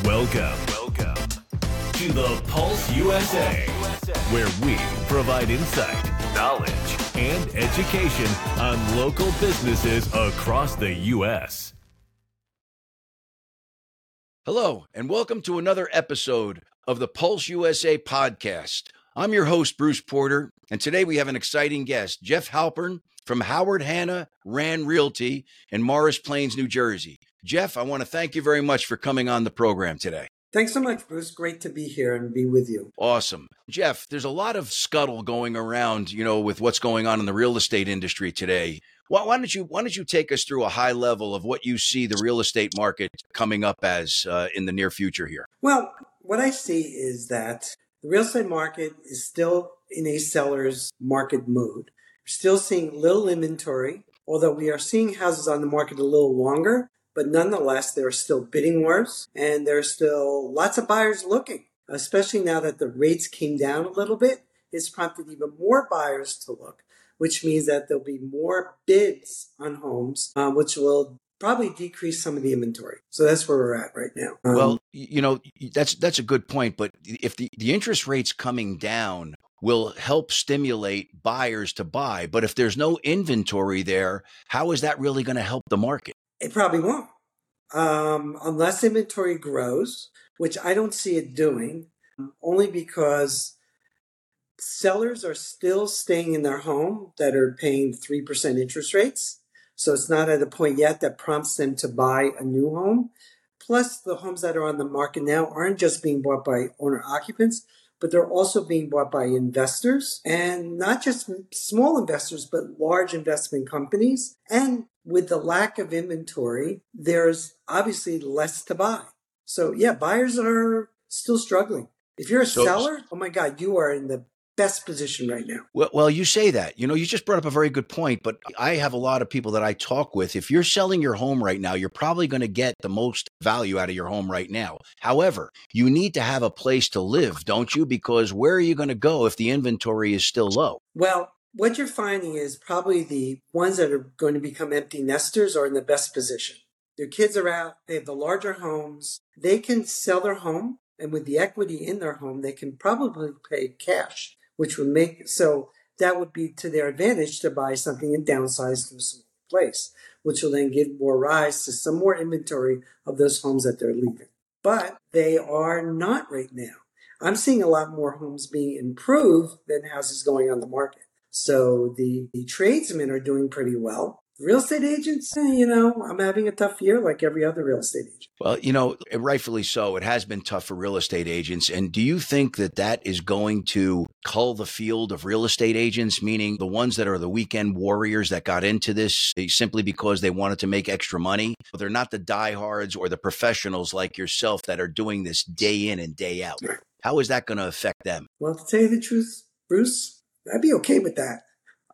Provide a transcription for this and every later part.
Welcome to the Pulse USA, where we provide insight, knowledge, and education on local businesses across the U.S. Hello, and welcome to another episode of the Pulse USA podcast. I'm your host, Bruce Porter, and today we have an exciting guest, Jeff Halpern from Howard Hanna Rand Realty in Morris Plains, New Jersey. Jeff, I want to thank you very much for coming on the program today. Thanks so much, Bruce. Great to be here and be with you. Awesome. Jeff, there's a lot of scuttle going around, with what's going on in the real estate industry today. Why don't you take us through a high level of what you see the real estate market coming up as in the near future here? Well, what I see is that the real estate market is still in a seller's market mood. We're still seeing little inventory, although we are seeing houses on the market a little longer. But nonetheless, there are still bidding wars and there are still lots of buyers looking, especially now that the rates came down a little bit. It's prompted even more buyers to look, which means that there'll be more bids on homes, which will probably decrease some of the inventory. So that's where we're at right now. Well, that's a good point. But if the interest rates coming down will help stimulate buyers to buy, but if there's no inventory there, how is that really going to help the market? It probably won't, unless inventory grows, which I don't see it doing, only because sellers are still staying in their home that are paying 3% interest rates. So it's not at a point yet that prompts them to buy a new home. Plus, the homes that are on the market now aren't just being bought by owner occupants, but they're also being bought by investors, and not just small investors, but large investment companies. And with the lack of inventory, there's obviously less to buy. So yeah, buyers are still struggling. If you're a seller, oh my God, you are in the best position right now. Well, you say that, you just brought up a very good point, but I have a lot of people that I talk with. If you're selling your home right now, you're probably going to get the most value out of your home right now. However, you need to have a place to live, don't you? Because where are you going to go if the inventory is still low? Well, what you're finding is probably the ones that are going to become empty nesters are in the best position. Their kids are out, they have the larger homes, they can sell their home, and with the equity in their home, they can probably pay cash, which would that would be to their advantage to buy something and downsize to a small place, which will then give more rise to some more inventory of those homes that they're leaving. But they are not right now. I'm seeing a lot more homes being improved than houses going on the market. So the tradesmen are doing pretty well. Real estate agents, I'm having a tough year like every other real estate agent. Well, rightfully so. It has been tough for real estate agents. And do you think that is going to cull the field of real estate agents, meaning the ones that are the weekend warriors that got into this simply because they wanted to make extra money? They're not the diehards or the professionals like yourself that are doing this day in and day out. Right. How is that going to affect them? Well, to tell you the truth, Bruce, I'd be okay with that.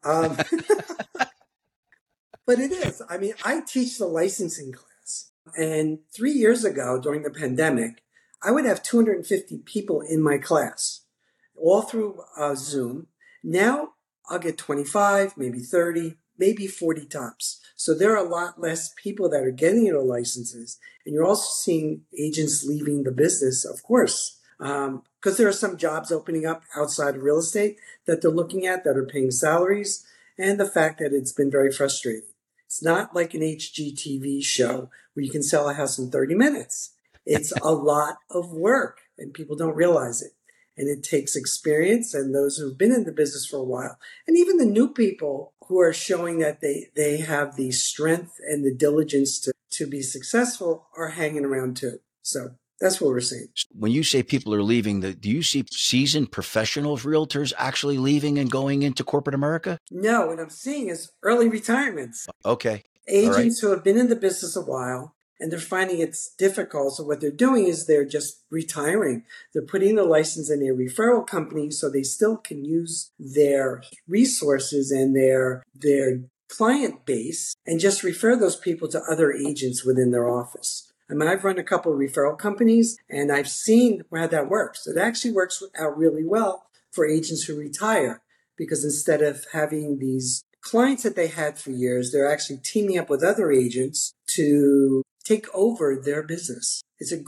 But it is. I mean, I teach the licensing class. And 3 years ago, during the pandemic, I would have 250 people in my class, all through Zoom. Now I'll get 25, maybe 30, maybe 40 tops. So there are a lot less people that are getting their licenses. And you're also seeing agents leaving the business, of course, because there are some jobs opening up outside of real estate that they're looking at that are paying salaries, and the fact that it's been very frustrating. It's not like an HGTV show where you can sell a house in 30 minutes. It's a lot of work, and people don't realize it. And it takes experience, and those who've been in the business for a while, and even the new people who are showing that they have the strength and the diligence to be successful are hanging around too. So that's what we're seeing. When you say people are leaving, do you see seasoned professionals, realtors actually leaving and going into corporate America? No, what I'm seeing is early retirements. Okay. Agents who have been in the business a while and they're finding it's difficult. So what they're doing is they're just retiring. They're putting the license in a referral company so they still can use their resources and their client base and just refer those people to other agents within their office. I mean, I've run a couple of referral companies and I've seen how that works. It actually works out really well for agents who retire because instead of having these clients that they had for years, they're actually teaming up with other agents to take over their business. It's a great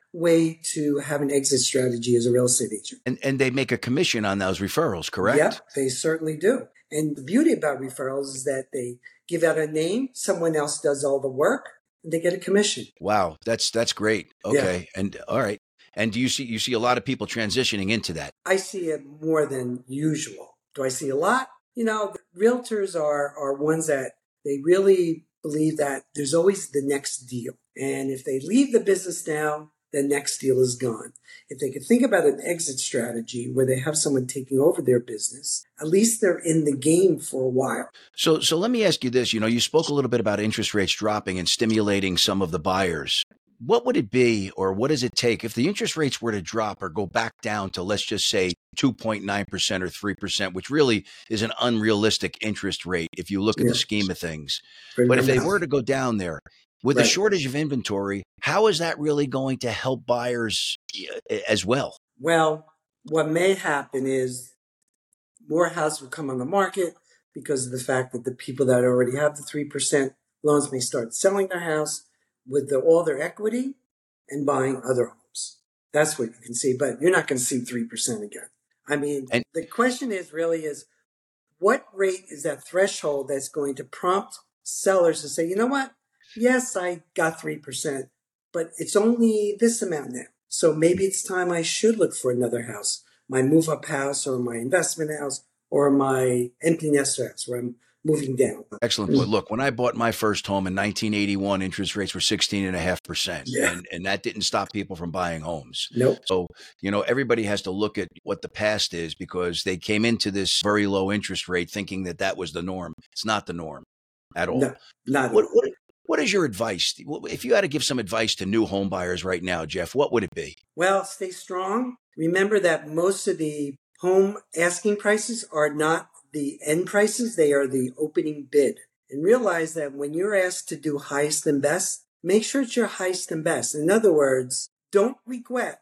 way to have an exit strategy as a real estate agent. And they make a commission on those referrals, correct? Yeah, they certainly do. And the beauty about referrals is that they give out a name, someone else does all the work, and they get a commission. Wow, that's great. Okay. Yeah. And all right. And do you see a lot of people transitioning into that? I see it more than usual. Do I see a lot? Realtors are ones that they really believe that there's always the next deal. And if they leave the business now, the next deal is gone. If they could think about an exit strategy where they have someone taking over their business, at least they're in the game for a while. So let me ask you this. You spoke a little bit about interest rates dropping and stimulating some of the buyers. What would it be, or what does it take if the interest rates were to drop or go back down to, let's just say, 2.9% or 3%, which really is an unrealistic interest rate if you look at the scheme of things. But if they were to go down there, with the shortage of inventory, how is that really going to help buyers as well? Well, what may happen is more houses will come on the market because of the fact that the people that already have the 3% loans may start selling their house with all their equity and buying other homes. That's what you can see, but you're not going to see 3% again. I mean, the question is what rate is that threshold that's going to prompt sellers to say, you know what? Yes, I got 3%, but it's only this amount now. So maybe it's time I should look for another house, my move-up house or my investment house or my empty nest house where I'm moving down. Excellent point. Look, when I bought my first home in 1981, interest rates were 16.5%. Yeah. And that didn't stop people from buying homes. Nope. So, everybody has to look at what the past is because they came into this very low interest rate thinking that was the norm. It's not the norm at all. No, not What is your advice? If you had to give some advice to new home buyers right now, Jeff, what would it be? Well, stay strong. Remember that most of the home asking prices are not the end prices. They are the opening bid. And realize that when you're asked to do highest and best, make sure it's your highest and best. In other words, don't regret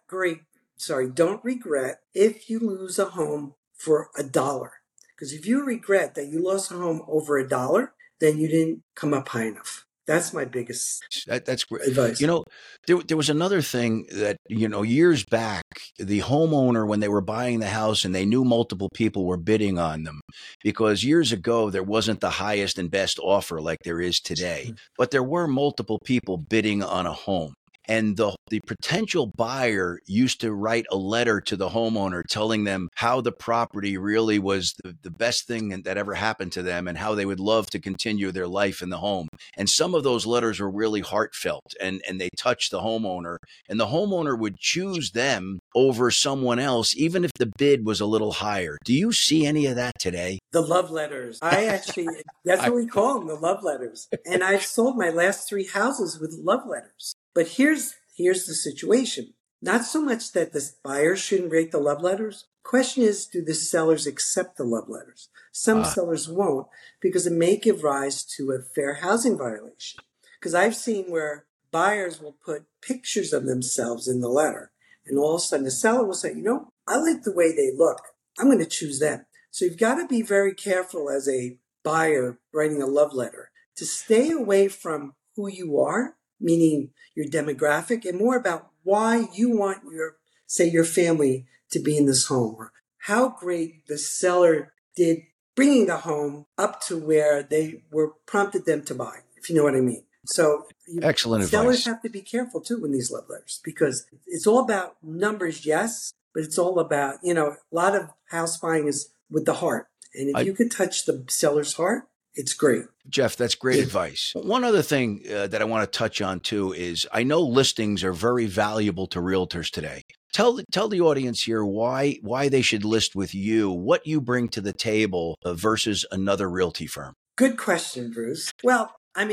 if you lose a home for $1. Because if you regret that you lost a home over $1, then you didn't come up high enough. That's my biggest that's great advice. There was another thing that, years back, the homeowner, when they were buying the house and they knew multiple people were bidding on them, because years ago, there wasn't the highest and best offer like there is today, but there were multiple people bidding on a home. And the potential buyer used to write a letter to the homeowner telling them how the property really was the best thing that ever happened to them and how they would love to continue their life in the home. And some of those letters were really heartfelt and they touched the homeowner. And the homeowner would choose them over someone else, even if the bid was a little higher. Do you see any of that today? The love letters. That's what we call them, the love letters. And I've sold my last 3 houses with love letters. But here's the situation. Not so much that the buyers shouldn't rate the love letters. Question is, do the sellers accept the love letters? Some sellers won't because it may give rise to a fair housing violation. Because I've seen where buyers will put pictures of themselves in the letter. And all of a sudden the seller will say, I like the way they look. I'm going to choose them. So you've got to be very careful as a buyer writing a love letter to stay away from who you are, meaning your demographic, and more about why you want your family to be in this home, or how great the seller did bringing the home up to where they were prompted them to buy, if you know what I mean. So excellent advice. Sellers have to be careful too in these love letters because it's all about numbers, yes, but it's all about, a lot of house buying is with the heart. And if you could touch the seller's heart, it's great. Jeff, that's great advice. One other thing that I want to touch on too is I know listings are very valuable to realtors today. Tell the audience here why they should list with you, what you bring to the table versus another realty firm. Good question, Bruce. Well,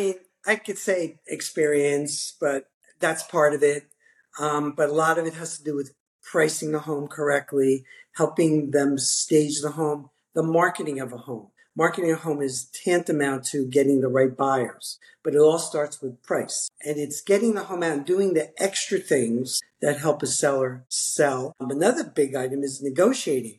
I could say experience, but that's part of it. But a lot of it has to do with pricing the home correctly, helping them stage the home, the marketing of a home. Marketing a home is tantamount to getting the right buyers, but it all starts with price. And it's getting the home out and doing the extra things that help a seller sell. Another big item is negotiating.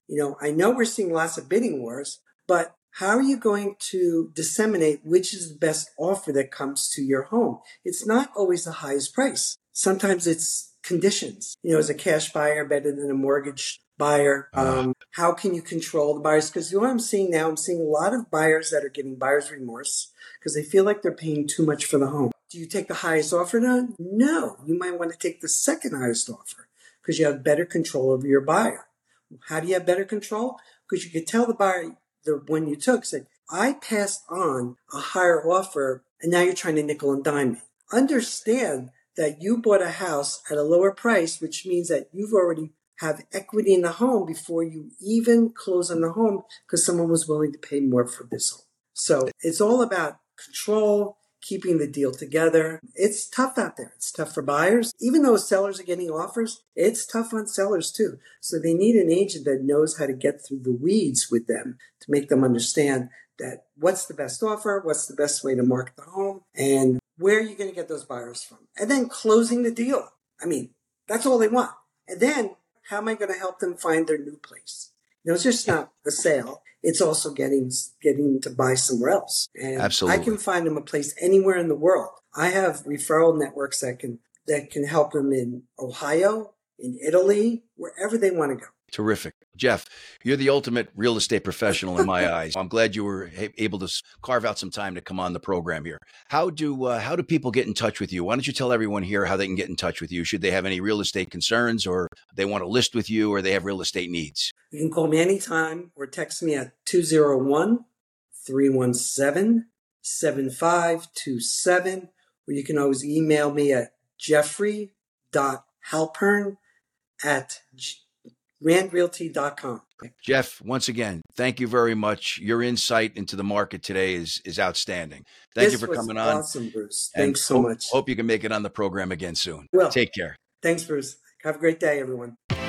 I know we're seeing lots of bidding wars, but how are you going to disseminate which is the best offer that comes to your home? It's not always the highest price. Sometimes it's conditions. Is a cash buyer better than a mortgage buyer? How can you control the buyers? Because what I'm seeing now, I'm seeing a lot of buyers that are getting buyer's remorse because they feel like they're paying too much for the home. Do you take the highest offer now? No. You might want to take the second highest offer because you have better control over your buyer. How do you have better control? Because you could tell the buyer the one you took said, I passed on a higher offer and now you're trying to nickel and dime me. Understand that you bought a house at a lower price, which means that you've already have equity in the home before you even close on the home because someone was willing to pay more for this home. So it's all about control, keeping the deal together. It's tough out there. It's tough for buyers. Even though sellers are getting offers, it's tough on sellers too. So they need an agent that knows how to get through the weeds with them to make them understand that what's the best offer, what's the best way to market the home, and where are you going to get those buyers from? And then closing the deal. I mean, that's all they want. And then how am I going to help them find their new place? It's just not the sale. It's also getting to buy somewhere else. And Absolutely. I can find them a place anywhere in the world. I have referral networks that can help them in Ohio, in Italy, wherever they want to go. Terrific. Jeff, you're the ultimate real estate professional in my eyes. I'm glad you were able to carve out some time to come on the program here. How do people get in touch with you? Why don't you tell everyone here how they can get in touch with you? Should they have any real estate concerns, or they want to list with you, or they have real estate needs? You can call me anytime or text me at 201-317-7527, or you can always email me at jeffrey.halpern@randrealty.com. Jeff, once again, thank you very much. Your insight into the market today is outstanding. Thank you for coming on. Awesome, Bruce. Thanks so much. Hope you can make it on the program again soon. Well, take care. Thanks, Bruce. Have a great day, everyone.